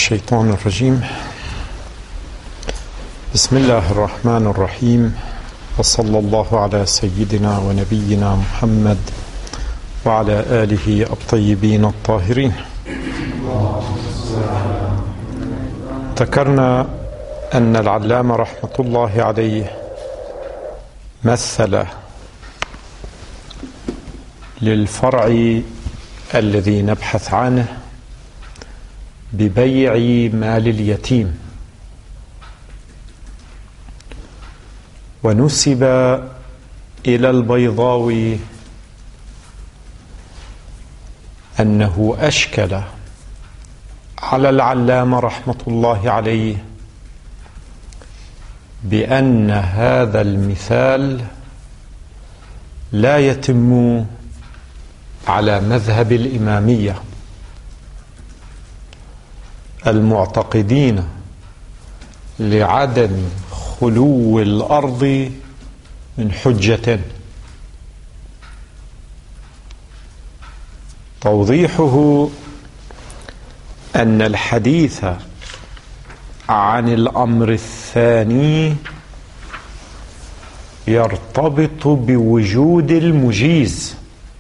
الشيطان الرجيم. بسم الله الرحمن الرحيم، وصلى الله على سيدنا ونبينا محمد وعلى آله الطيبين الطاهرين. ذكرنا أن العلامة رحمة الله عليه مثل للفرع الذي نبحث عنه ببيع مال اليتيم، ونسب إلى البيضاوي أنه أشكل على العلامة رحمة الله عليه بأن هذا المثال لا يتم على مذهب الإمامية المعتقدين لعدم خلو الأرض من حجة. توضيحه أن الحديث عن الأمر الثاني يرتبط بوجود المجيز،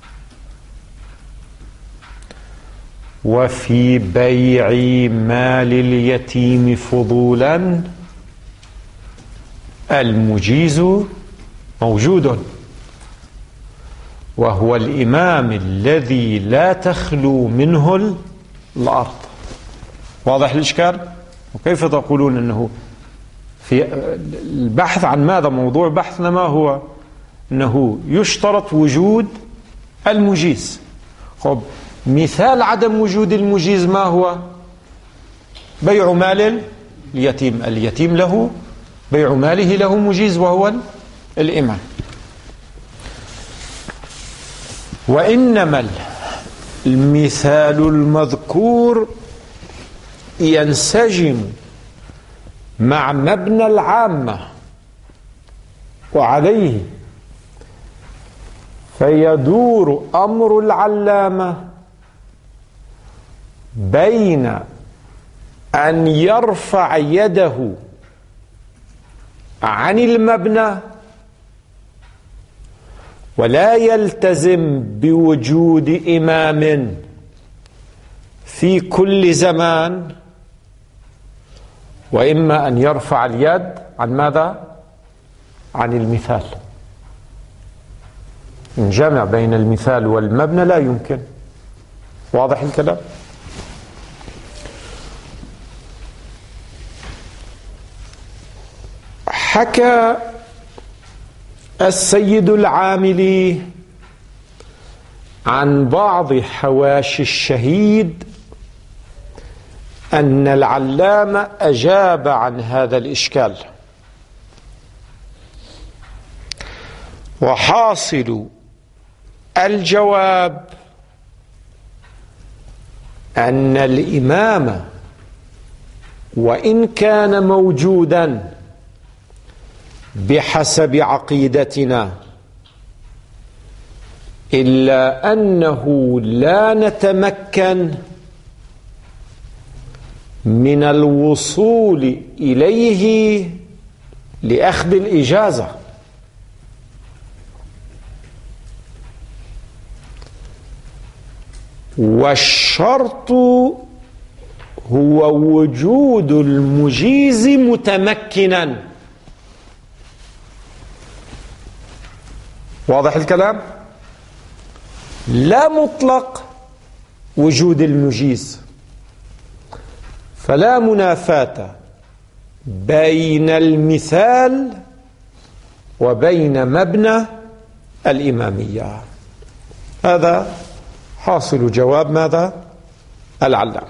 وفي بيع مال اليتيم فضولا المجيز موجود، وهو الإمام الذي لا تخلو منه الأرض. واضح الإشكال؟ وكيف تقولون أنه في البحث عن ماذا؟ موضوع بحثنا ما هو؟ أنه يشترط وجود المجيز. خب، مثال عدم وجود المجيز ما هو؟ بيع مال اليتيم. اليتيم له بيع ماله له مجيز وهو الإمام. وإنما المثال المذكور ينسجم مع مبنى العامة وعليه فيدور أمر العلامة بين أن يرفع يده عن المبنى ولا يلتزم بوجود إمام في كل زمان، وإما أن يرفع اليد عن ماذا؟ عن المثال. الجمع بين المثال والمبنى لا يمكن. واضح الكلام؟ حكى السيد العاملي عن بعض حواشي الشهيد أن العلامة أجاب عن هذا الإشكال، وحاصل الجواب أن الإمام وإن كان موجودا بحسب عقيدتنا إلا أنه لا نتمكن من الوصول إليه لأخذ الإجازة، والشرط هو وجود المجيز متمكنا. واضح الكلام؟ لا مطلق وجود المجيز، فلا منافاة بين المثال وبين مبنى الإمامية. هذا حاصل جواب ماذا؟ العلامة.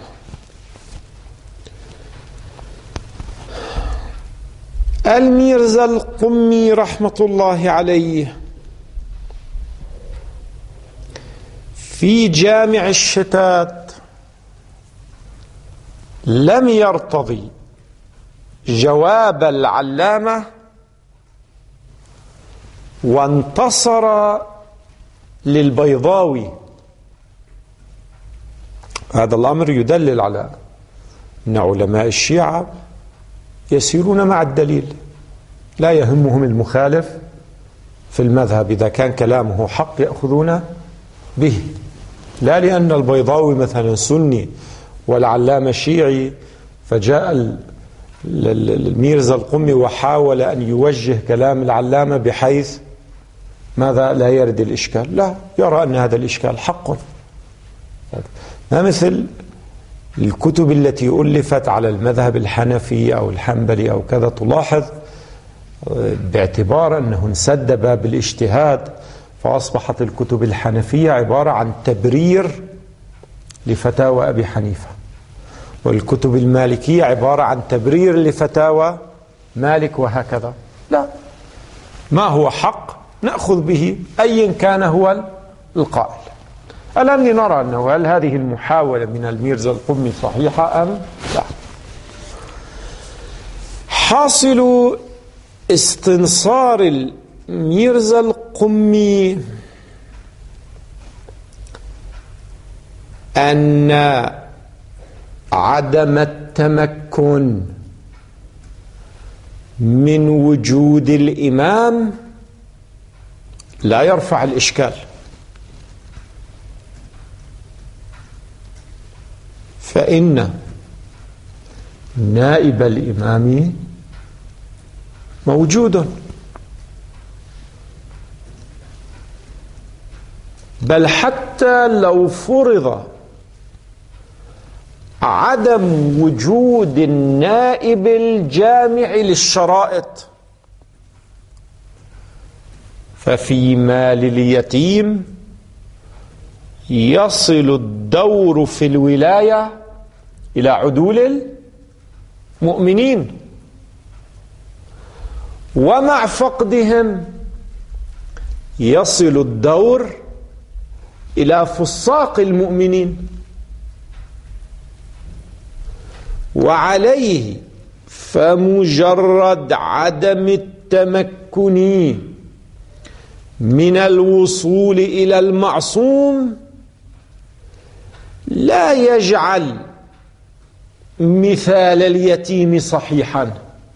الميرزا القمي رحمة الله عليه في جامع الشتات لم يرتضي جواب العلامة وانتصر للبيضاوي. هذا الأمر يدلل على أن علماء الشيعة يسيرون مع الدليل، لا يهمهم المخالف في المذهب، إذا كان كلامه حق يأخذون به، لا لأن البيضاوي مثلا سني والعلامة شيعي فجاء الميرزا القمي وحاول أن يوجه كلام العلامة بحيث ماذا لا يرد الإشكال، لا، يرى أن هذا الإشكال حق. ما مثل الكتب التي ألفت على المذهب الحنفي أو الحنبلي أو كذا، تلاحظ باعتبار أنه انسد باب الاجتهاد فأصبحت الكتب الحنفية عبارة عن تبرير لفتاوى أبي حنيفة، والكتب المالكية عبارة عن تبرير لفتاوى مالك، وهكذا. لا، ما هو حق نأخذ به أيا كان هو القائل. الآن لنرى أنه هل هذه المحاولة من الميرزا القمي صحيحة أم لا. حاصل استنصار الميرزا القمي أن عدم التمكن من وجود الإمام لا يرفع الإشكال، فإن نائب الإمام موجود، بل حتى لو فرض عدم وجود النائب الجامع للشرائط ففي مال اليتيم يصل الدور في الولاية إلى عدول المؤمنين، ومع فقدهم يصل الدور إلى فساق المؤمنين. وعليه فمجرد عدم التمكن من الوصول إلى المعصوم لا يجعل مثال اليتيم صحيحا،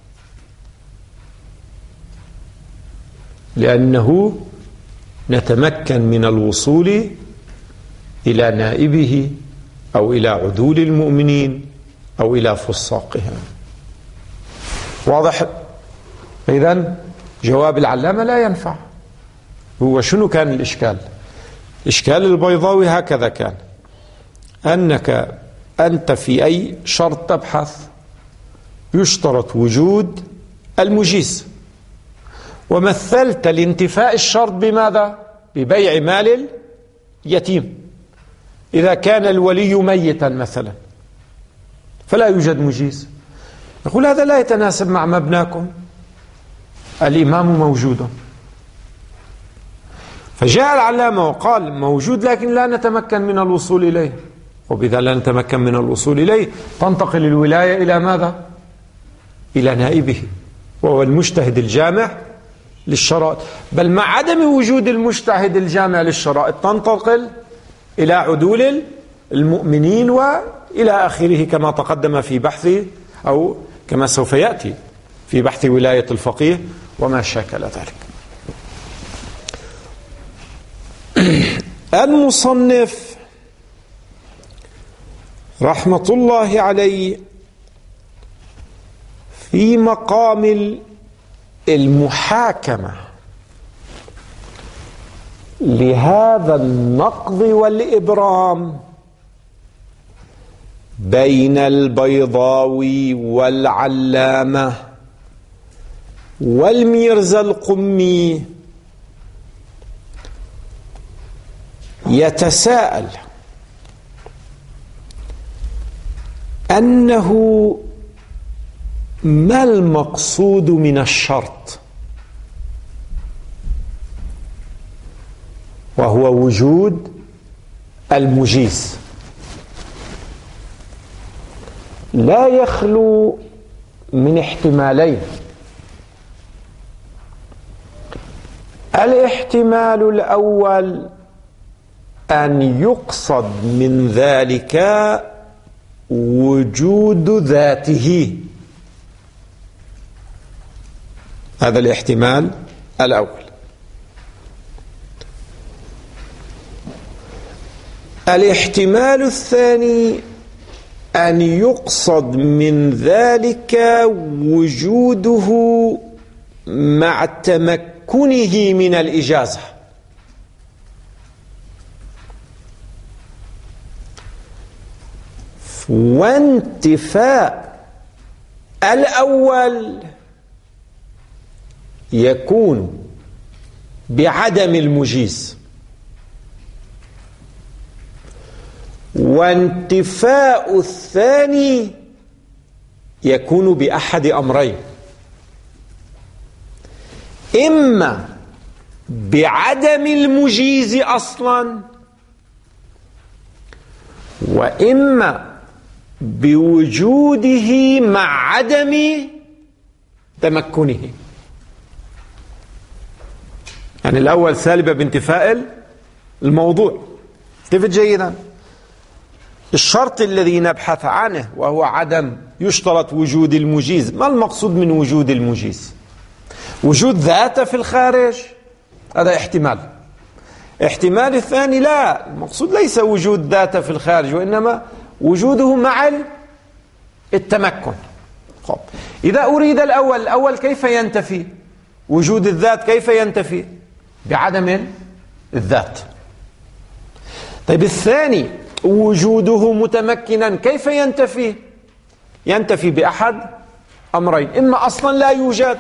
لأنه نتمكن من الوصول إلى نائبه أو إلى عدول المؤمنين أو إلى فساقهم. واضح؟ إذن جواب العلامة لا ينفع. هو شنو كان الإشكال؟ إشكال البيضاوي هكذا كان، أنك أنت في أي شرط تبحث يشترط وجود المجيز، ومثلت لانتفاء الشرط بماذا؟ ببيع مال اليتيم. إذا كان الولي ميتا مثلا فلا يوجد مجيز، نقول هذا لا يتناسب مع مبناكم، الإمام موجود. فجاء العلامة وقال موجود لكن لا نتمكن من الوصول إليه، وبذا لا نتمكن من الوصول إليه تنتقل الولاية إلى ماذا؟ إلى نائبه، وهو المجتهد الجامع للشرائط. بل مع عدم وجود المجتهد الجامع للشرائط تنتقل إلى عدول المؤمنين وإلى آخره، كما تقدم في بحث أو كما سوف يأتي في بحث ولاية الفقيه وما شاكل ذلك. المصنف رحمة الله عليه في مقام المحاكمة لهذا النقض والإبرام بين البيضاوي والعلامة والميرزا القمي يتساءل أنه ما المقصود من الشرط، وهو وجود المجيز. لا يخلو من احتمالين: الاحتمال الأول أن يقصد من ذلك وجود ذاته. هذا الاحتمال الأول. الاحتمال الثاني أن يقصد من ذلك وجوده مع تمكنه من الإجازة. وانتفاء الأول يكون بعدم المجيز، وانتفاء الثاني يكون بأحد أمرين: إما بعدم المجيز أصلا، وإما بوجوده مع عدم تمكنه. يعني الأول سالبة بانتفاء الموضوع. التفت جيدا، الشرط الذي نبحث عنه وهو عدم يشترط وجود المجيز. ما المقصود من وجود المجيز؟ وجود ذاته في الخارج، هذا احتمال. احتمال الثاني لا، المقصود ليس وجود ذاته في الخارج، وإنما وجوده مع التمكن. خب، إذا أريد الأول كيف ينتفي؟ وجود الذات كيف ينتفي؟ بعدم الذات. طيب الثاني وجوده متمكنا كيف ينتفي؟ ينتفي بأحد أمرين: إما أصلا لا يوجد،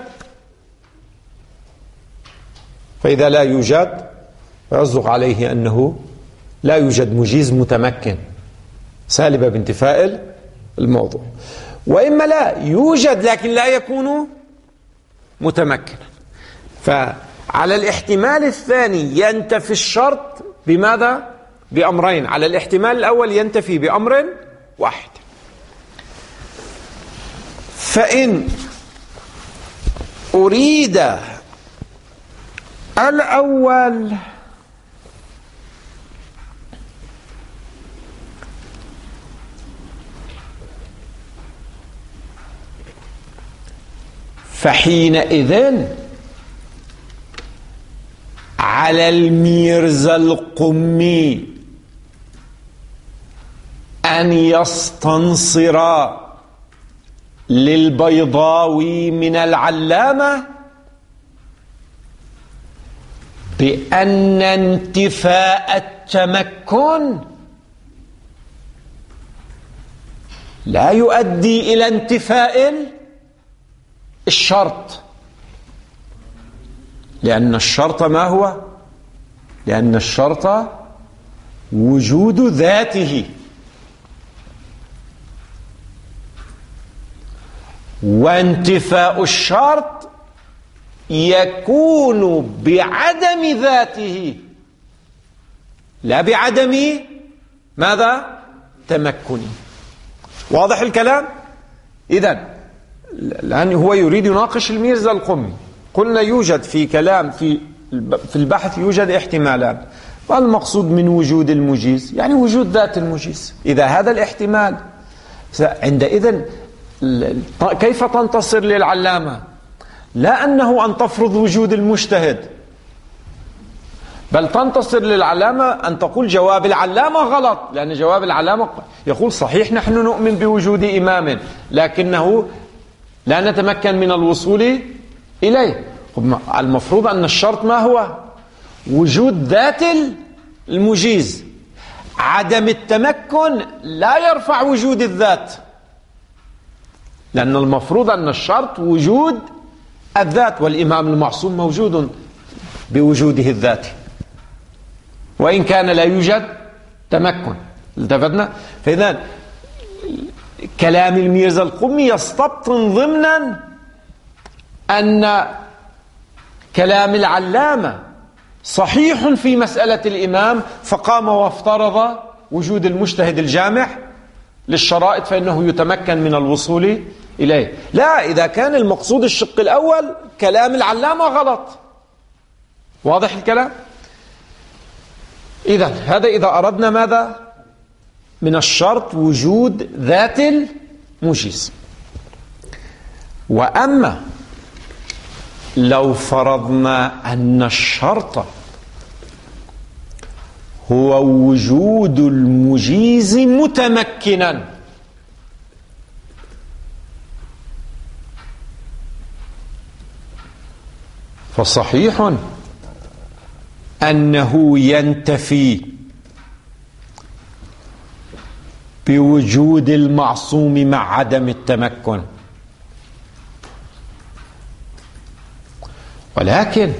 فإذا لا يوجد فيصدق عليه أنه لا يوجد مجيز متمكن، سالبة بانتفاء الموضوع. وإما لا يوجد لكن لا يكون متمكنا. فعلى الاحتمال الثاني ينتفي الشرط بماذا؟ بأمرين. على الاحتمال الأول ينتفي بأمر واحد. فإن أريد الأول فحينئذ على الميرزا القمي أن يستنصر للبيضاوي من العلامة بأن انتفاء التمكن لا يؤدي إلى انتفاء الشرط. لأن الشرط ما هو؟ لأن الشرط وجود ذاته، وانتفاء الشرط يكون بعدم ذاته لا بعدم ماذا؟ تمكنه. واضح الكلام؟ إذن الآن هو يريد يناقش الميرزا القمي. قلنا يوجد في كلام في البحث يوجد احتمالان. ما المقصود من وجود المجيز؟ يعني وجود ذات المجيز. إذا هذا الاحتمال عندئذ كيف تنتصر للعلامة؟ لا أنه أن تفرض وجود المجتهد، بل تنتصر للعلامة أن تقول جواب العلامة غلط، لأن جواب العلامة يقول صحيح نحن نؤمن بوجود إمام لكنه لا نتمكن من الوصول إليه. المفروض أن الشرط ما هو؟ وجود ذات المجيز. عدم التمكن لا يرفع وجود الذات، لأن المفروض أن الشرط وجود الذات، والإمام المعصوم موجود بوجوده الذاتي وإن كان لا يوجد تمكن. التفتنا؟ فإذا كلام الميرزا القمي يستبطن ضمنا أن كلام العلامة صحيح في مسألة الإمام، فقام وافترض وجود المجتهد الجامع للشرائط فإنه يتمكن من الوصول إليه. لا، إذا كان المقصود الشق الأول كلام العلامة غلط. واضح الكلام؟ إذن هذا إذا أردنا ماذا؟ من الشرط وجود ذات المجيز. وأما لو فرضنا أن الشرط هو وجود المجيز متمكنا، فصحيح أنه ينتفي بوجود المعصوم مع عدم التمكن، ولكن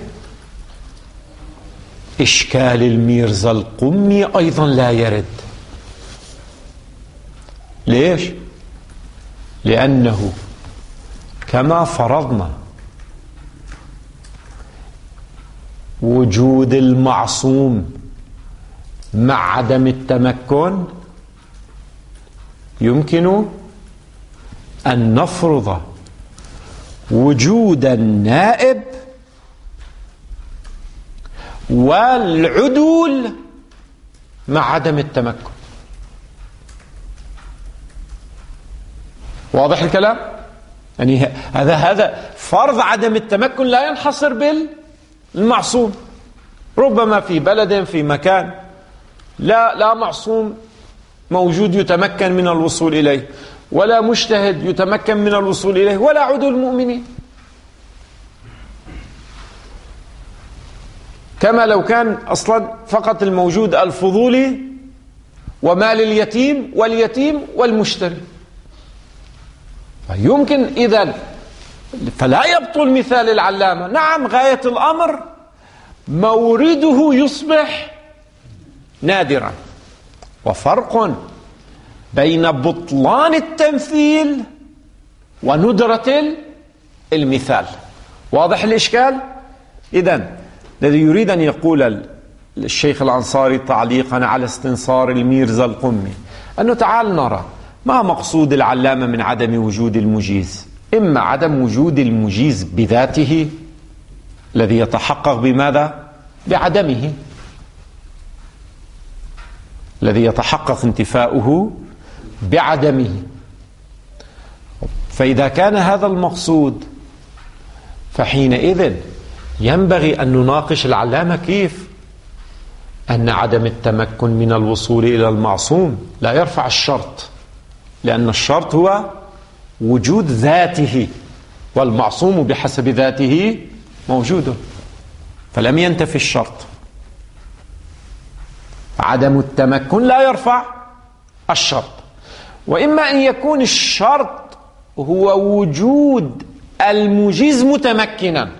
إشكال الميرزا القمي أيضا لا يرد. ليش؟ لأنه كما فرضنا وجود المعصوم مع عدم التمكن، يمكن أن نفرض وجود النائب والعدول مع عدم التمكن. واضح الكلام؟ يعني هذا فرض عدم التمكن لا ينحصر بالمعصوم. ربما في بلد في مكان لا معصوم موجود يتمكن من الوصول إليه، ولا مجتهد يتمكن من الوصول إليه، ولا عدول المؤمنين، كما لو كان أصلا فقط الموجود الفضولي ومال اليتيم واليتيم والمشتري. يمكن إذن فلا يبطل مثال العلامة. نعم، غاية الأمر مورده يصبح نادرا، وفرق بين بطلان التمثيل وندرة المثال. واضح الإشكال؟ إذن الذي يريد أن يقول الشيخ الأنصاري تعليقا على استنصار الميرزا القمي أنه تعال نرى ما مقصود العلامة من عدم وجود المجيز. إما عدم وجود المجيز بذاته الذي يتحقق بماذا؟ بعدمه، الذي يتحقق انتفاؤه بعدمه. فإذا كان هذا المقصود فحينئذ ينبغي أن نناقش العلامة كيف أن عدم التمكن من الوصول إلى المعصوم لا يرفع الشرط، لأن الشرط هو وجود ذاته، والمعصوم بحسب ذاته موجود، فلم ينتفي الشرط. عدم التمكن لا يرفع الشرط. وإما أن يكون الشرط هو وجود المجيز متمكنا،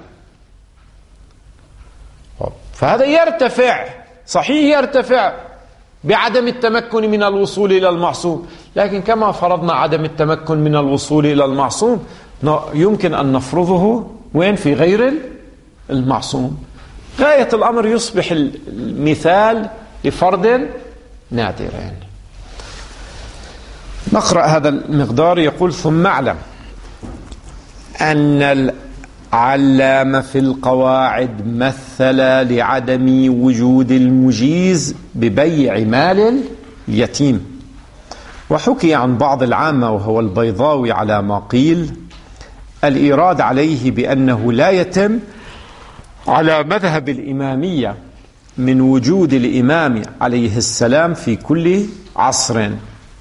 فهذا يرتفع، صحيح يرتفع بعدم التمكن من الوصول إلى المعصوم، لكن كما فرضنا عدم التمكن من الوصول إلى المعصوم يمكن أن نفرضه وين؟ في غير المعصوم. غاية الأمر يصبح المثال لفرد نادر. يعني نقرأ هذا المقدار. يقول: ثم اعلم أن العلامة في القواعد مثل لعدم وجود المجيز ببيع مال اليتيم. وحكي عن بعض العامة وهو البيضاوي على ما قيل الإيراد عليه بأنه لا يتم على مذهب الإمامية من وجود الإمام عليه السلام في كل عصر.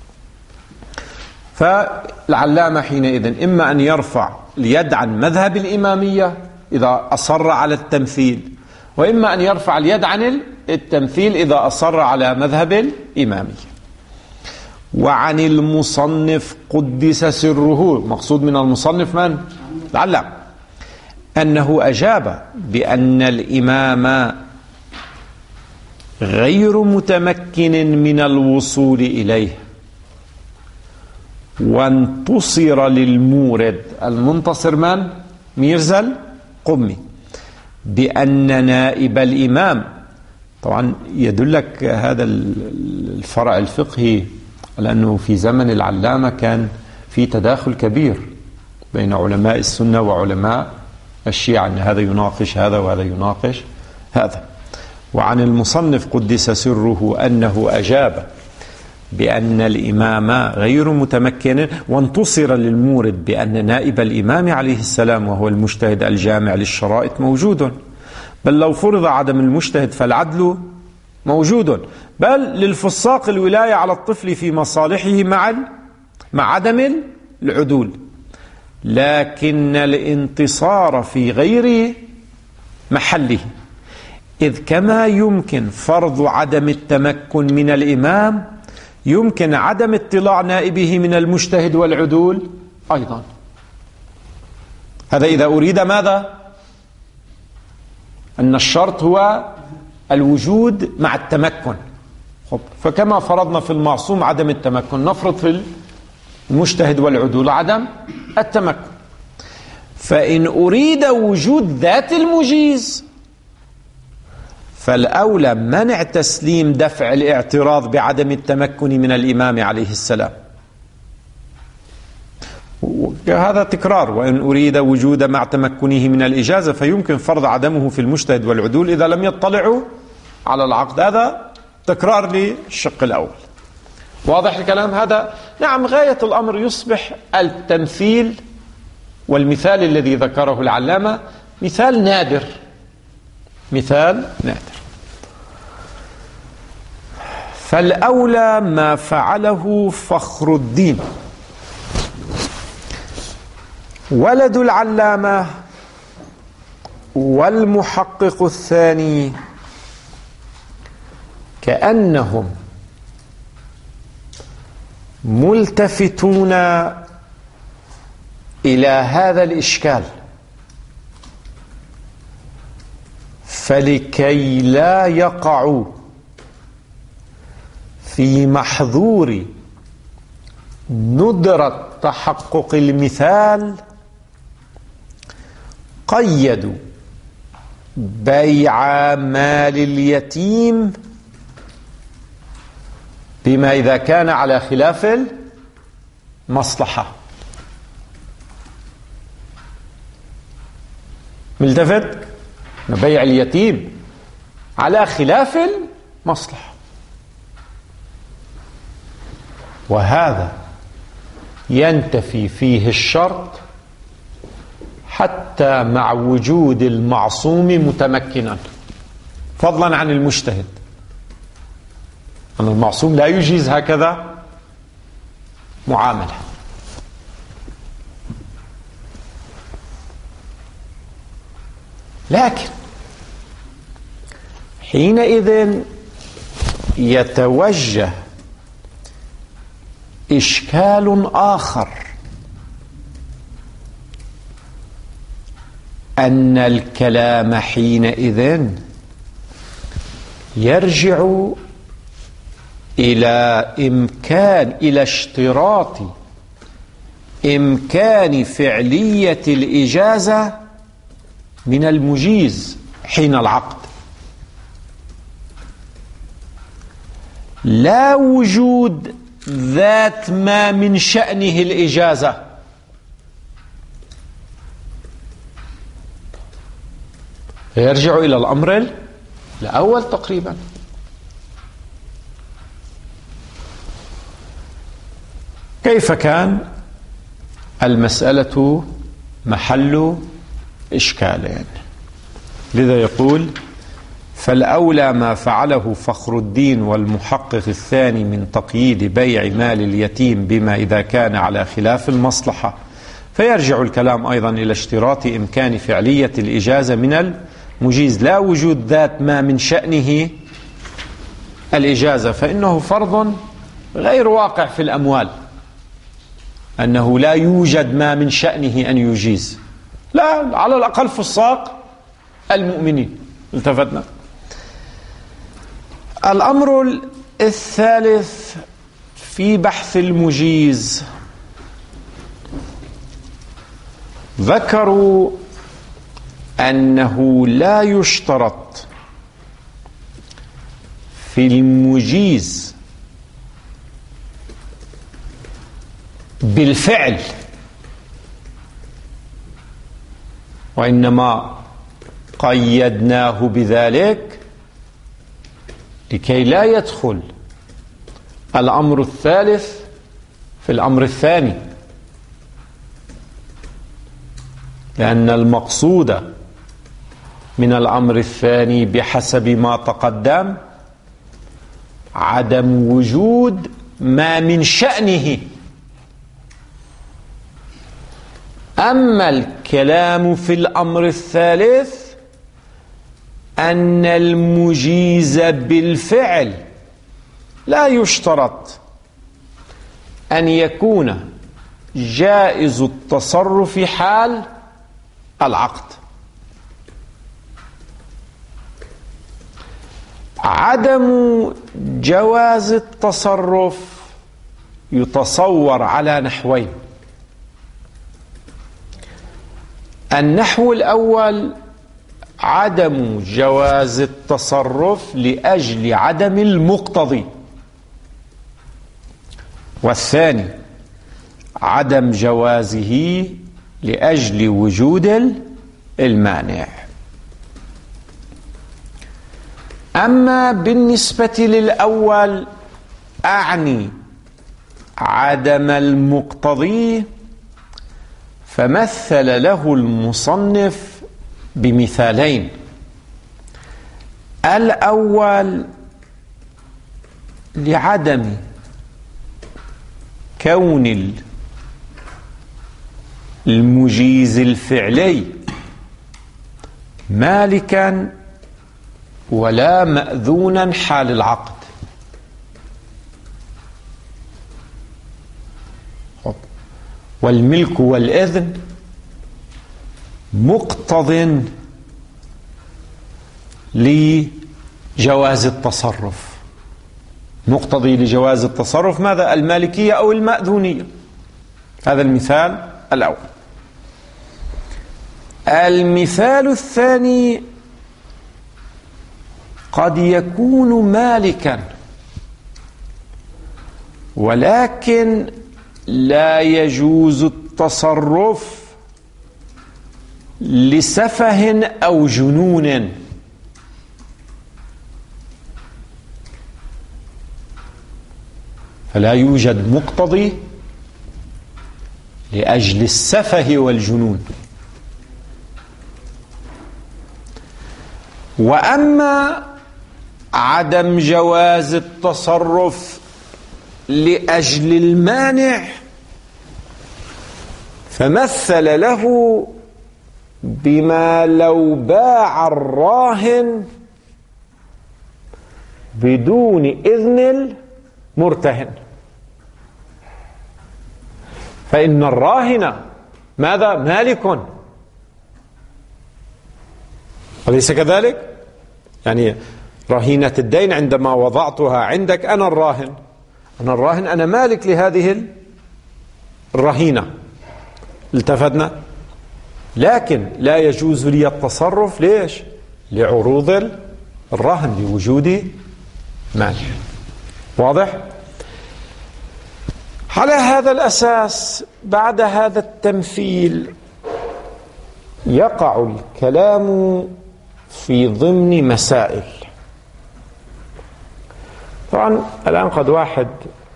فالعلامة حينئذ إما أن يرفع اليد عن مذهب الإمامية إذا أصر على التمثيل، وإما أن يرفع اليد عن التمثيل إذا أصر على مذهب الإمامية. وعن المصنف قدس سره، مقصود من المصنف من؟ العلامة، أنه أجاب بأن الإمام غير متمكن من الوصول إليه، وانتصر للمورد. المنتصر من؟ ميرزا القمي، بأن نائب الإمام. طبعا يدلك هذا الفرع الفقهي على أنه في زمن العلامة كان في تداخل كبير بين علماء السنة وعلماء الشيعة، أن هذا يناقش هذا وهذا يناقش هذا. وعن المصنف قدس سره أنه أجاب بأن الإمام غير متمكن، وانتصر للمورد بأن نائب الإمام عليه السلام وهو المجتهد الجامع للشرائط موجود، بل لو فرض عدم المجتهد فالعدل موجود، بل للفساق الولاية على الطفل في مصالحه مع عدم العدول، لكن الانتصار في غير محله، إذ كما يمكن فرض عدم التمكن من الإمام يمكن عدم اطلاع نائبه من المجتهد والعدول أيضا. هذا إذا أريد ماذا؟ أن الشرط هو الوجود مع التمكن. فكما فرضنا في المعصوم عدم التمكن، نفرض في المجتهد والعدول عدم التمكن. فإن أريد وجود ذات المجيز فالأولى منع تسليم دفع الاعتراض بعدم التمكن من الإمام عليه السلام. هذا تكرار. وإن أريد وجود مع تمكنه من الإجازة فيمكن فرض عدمه في المجتهد والعدول إذا لم يطلعوا على العقد. هذا تكرار للشق الأول. واضح الكلام هذا؟ نعم، غاية الأمر يصبح التمثيل والمثال الذي ذكره العلامة مثال نادر، مثال نادر. فالأولى ما فعله فخر الدين ولد العلامة والمحقق الثاني كأنهم ملتفتون إلى هذا الإشكال، فلكي لا يقعوا في محظور ندرة تحقق المثال قيدوا بيع مال اليتيم بما إذا كان على خلاف المصلحة. ملتفت؟ بيع اليتيم على خلاف المصلحة، وهذا ينتفي فيه الشرط حتى مع وجود المعصوم متمكنا، فضلا عن المجتهد. أن المعصوم لا يجيز هكذا معاملة. لكن حينئذ يتوجه إشكال آخر، أن الكلام حينئذ يرجع إلى اشتراط إمكان فعلية الإجازة من المجيز حين العقد، لا وجود ذات ما من شأنه الإجازة. يرجع إلى الأمر الأول تقريبا. كيف كان المسألة محل إشكالين؟ لذا يقول: فالأولى ما فعله فخر الدين والمحقق الثاني من تقييد بيع مال اليتيم بما إذا كان على خلاف المصلحة، فيرجع الكلام أيضا إلى اشتراط إمكان فعلية الإجازة من المجيز، لا وجود ذات ما من شأنه الإجازة، فإنه فرض غير واقع في الأموال، أنه لا يوجد ما من شأنه أن يجيز، لا، على الأقل فساق المؤمنين. التفتنا. الأمر الثالث في بحث المجيز، ذكروا أنه لا يشترط في المجيز بالفعل، وإنما قيدناه بذلك لكي لا يدخل الأمر الثالث في الأمر الثاني، لأن المقصود من الأمر الثاني بحسب ما تقدم عدم وجود ما من شأنه. أما الكلام في الأمر الثالث أن المجيز بالفعل لا يشترط أن يكون جائز التصرف حال العقد. عدم جواز التصرف يتصور على نحوين. النحو الأول عدم جواز التصرف لأجل عدم المقتضي، والثاني عدم جوازه لأجل وجود المانع. أما بالنسبة للأول أعني عدم المقتضي، فمثل له المصنف بمثالين. الأول لعدم كون المجيز الفعلي مالكا ولا مأذونا حال العقد. والملك والإذن مقتض لجواز التصرف. مقتضي لجواز التصرف ماذا؟ المالكية أو المأذونية. هذا المثال الأول. المثال الثاني قد يكون مالكا ولكن لا يجوز التصرف لسفه أو جنون. فلا يوجد مقتضي لأجل السفه والجنون. وأما عدم جواز التصرف لأجل المانع فمثل له بما لو باع الراهن بدون إذن المرتهن، فإن الراهن ماذا؟ مالك، أليس كذلك؟ يعني رهينة الدين عندما وضعتها عندك أنا الراهن، أنا مالك لهذه الرهينة، التفتنا، لكن لا يجوز لي التصرف. ليش؟ لعروض الرهن، لوجود مال. واضح؟ على هذا الأساس بعد هذا التمثيل يقع الكلام في ضمن مسائل. طبعا الآن قد واحد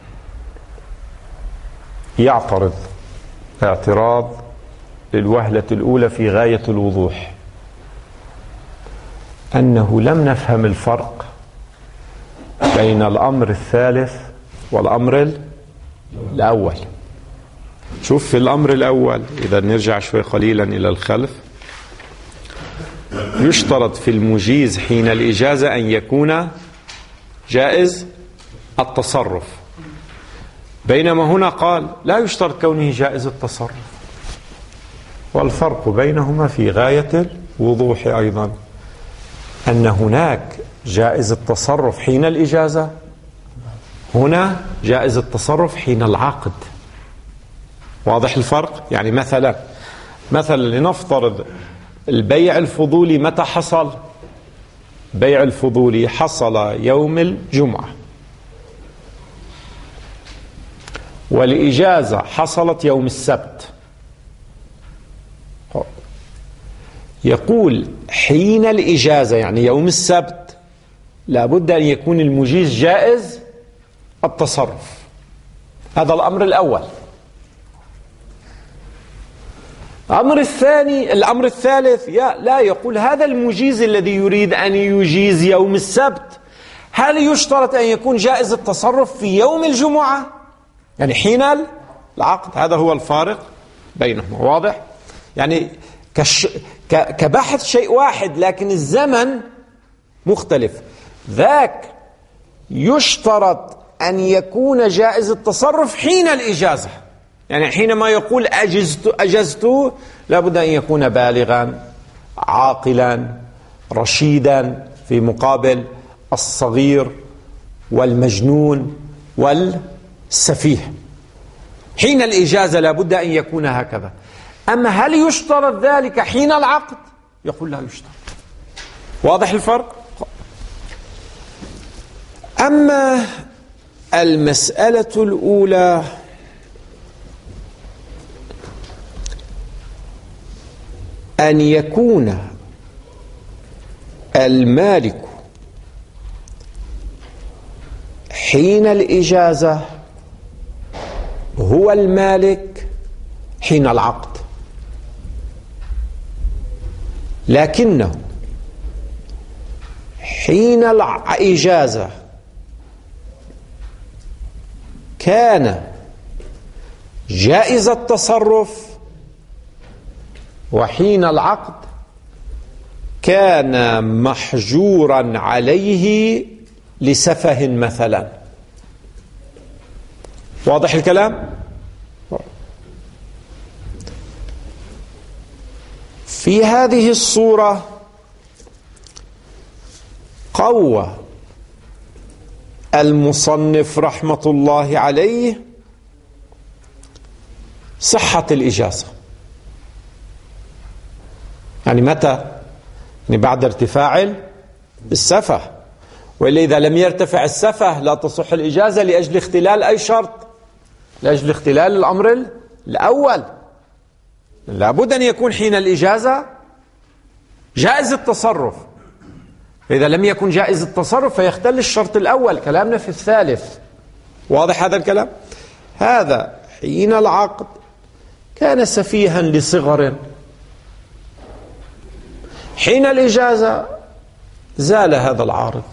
يعترض اعتراض للوهلة الأولى في غاية الوضوح، أنه لم نفهم الفرق بين الأمر الثالث والأمر الأول. شوف في الأمر الأول، إذا نرجع شوي قليلا إلى الخلف، يشترط في المجيز حين الإجازة أن يكون جائز التصرف، بينما هنا قال لا يشترط كونه جائز التصرف. والفرق بينهما في غاية الوضوح أيضا، أن هناك جائز التصرف حين الإجازة، هنا جائز التصرف حين العقد. واضح الفرق؟ يعني مثلا لنفترض البيع الفضولي متى حصل؟ بيع الفضولي حصل يوم الجمعة، والإجازة حصلت يوم السبت. يقول حين الإجازة يعني يوم السبت لابد أن يكون المجيز جائز التصرف. هذا الأمر الأول. الأمر الثالث لا يقول هذا المجيز الذي يريد أن يجيز يوم السبت، هل يشترط أن يكون جائز التصرف في يوم الجمعة؟ يعني حين العقد. هذا هو الفارق بينهما. واضح؟ يعني كبحث شيء واحد لكن الزمن مختلف. ذاك يشترط أن يكون جائز التصرف حين الإجازة، يعني حينما يقول أجزت لابد أن يكون بالغا عاقلا رشيدا، في مقابل الصغير والمجنون والسفيه. حين الإجازة لابد أن يكون هكذا. أما هل يشترط ذلك حين العقد؟ يقول لا يشترط. واضح الفرق؟ أما المسألة الأولى أن يكون المالك حين الإجازة هو المالك حين العقد، لكنه حين الإجازة كان جائز التصرف، وحين العقد كان محجورا عليه لسفه مثلا. واضح الكلام؟ في هذه الصورة قوى المصنف رحمة الله عليه صحة الإجازة. يعني متى؟ يعني بعد ارتفاع السفه، وإلا إذا لم يرتفع السفه لا تصح الإجازة لأجل اختلال أي شرط، لأجل اختلال الأمر الأول. لابد أن يكون حين الإجازة جائز التصرف، فإذا لم يكن جائز التصرف فيختل الشرط الأول. كلامنا في الثالث. واضح هذا الكلام؟ هذا حين العقد كان سفيها لصغر، حين الإجازة زال هذا العارض.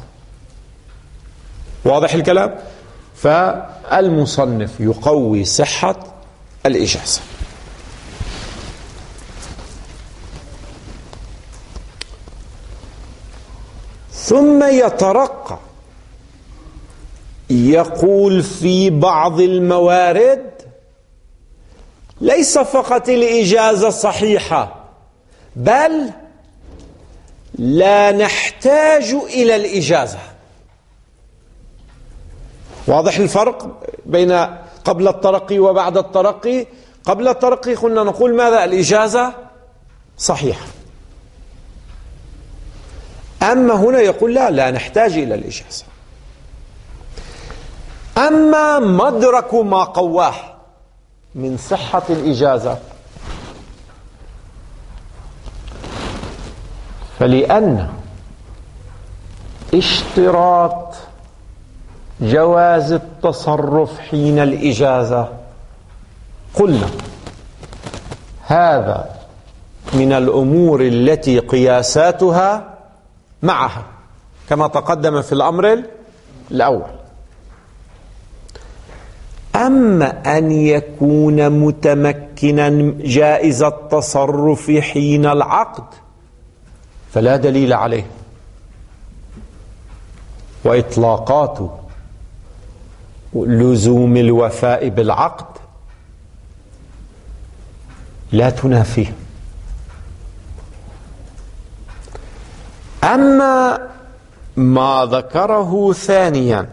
واضح الكلام؟ فالمصنف يقوي صحة الإجازة. ثم يترقى يقول في بعض الموارد ليس فقط الإجازة صحيحة، بل لا نحتاج إلى الإجازة. واضح الفرق بين قبل الترقي وبعد الترقي؟ قبل الترقي كنا نقول ماذا؟ الإجازة صحيحة. أما هنا يقول لا نحتاج إلى الإجازة. أما مدرك ما قواه من صحة الإجازة فلأن اشتراط جواز التصرف حين الإجازة قلنا هذا من الأمور التي قياساتها معها كما تقدم في الأمر الأول. أما أن يكون متمكنا جائز التصرف حين العقد فلا دليل عليه، وإطلاقات لزوم الوفاء بالعقد لا تنافيه. أما ما ذكره ثانيا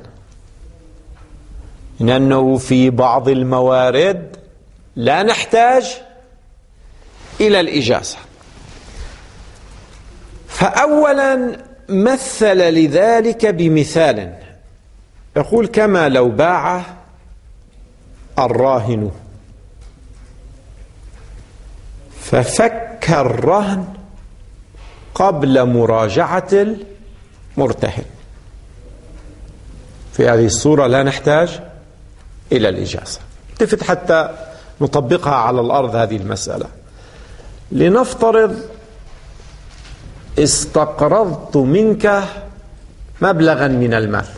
من أنه في بعض الموارد لا نحتاج إلى الإجازة، فأولا مثل لذلك بمثال يقول كما لو باع الراهن ففك الرهن قبل مراجعة المرتهن، في هذه الصورة لا نحتاج إلى الإجازة. التفت حتى نطبقها على الأرض هذه المسألة. لنفترض استقرضت منك مبلغا من المال،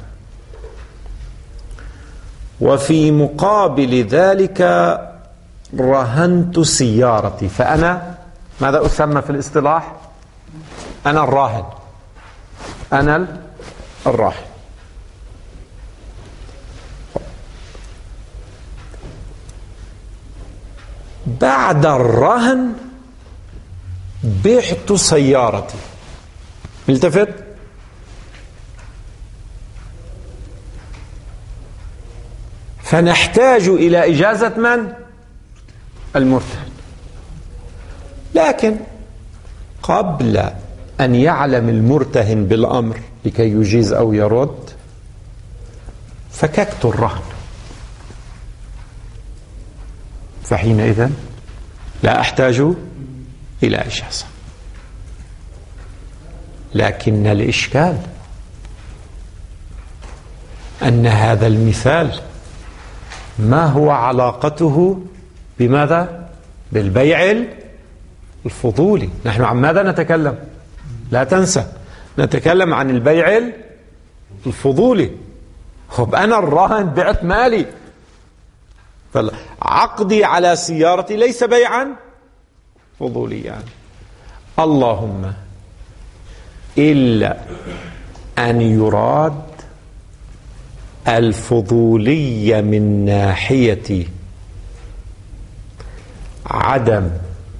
وفي مقابل ذلك رهنت سيارتي، فأنا ماذا أسمى في الاصطلاح؟ أنا الراهن. أنا الراهن. بعد الرهن بعت سيارتي. التفت. فنحتاج إلى إجازة من؟ المرتهن. لكن قبل أن يعلم المرتهن بالأمر لكي يجيز أو يرد فككت الرهن، فحينئذ لا أحتاج إلى إجازة. لكن الإشكال أن هذا المثال ما هو علاقته بماذا؟ بالبيع الفضولي. نحن عن ماذا نتكلم؟ لا تنسى، نتكلم عن البيع الفضولي. خب أنا الراهن بعت مالي، فعقدي على سيارتي ليس بيعا فضوليا. اللهم إلا أن يراد الفضولية من ناحية عدم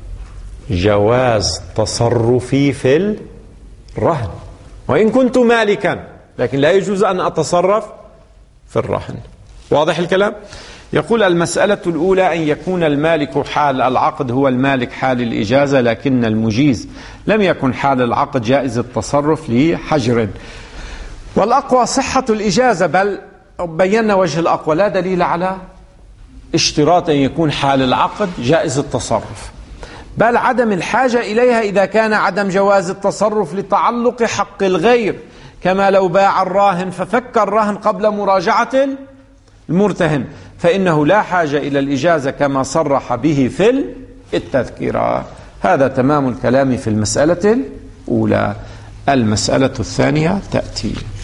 جواز تصرفي في الرهن، وإن كنت مالكا لكن لا يجوز أن أتصرف في الرهن. واضح الكلام؟ يقول المسألة الأولى أن يكون المالك حال العقد هو المالك حال الإجازة، لكن المجيز لم يكن حال العقد جائز التصرف لحجر. والأقوى صحة الإجازة، بل بينا وجه الأقوى، لا دليل على اشتراط أن يكون حال العقد جائز التصرف، بل عدم الحاجة إليها إذا كان عدم جواز التصرف لتعلق حق الغير، كما لو باع الراهن ففك الرهن قبل مراجعة المرتهن فإنه لا حاجة إلى الإجازة كما صرح به في التذكرة. هذا تمام الكلام في المسألة الأولى. المسألة الثانية تأتي.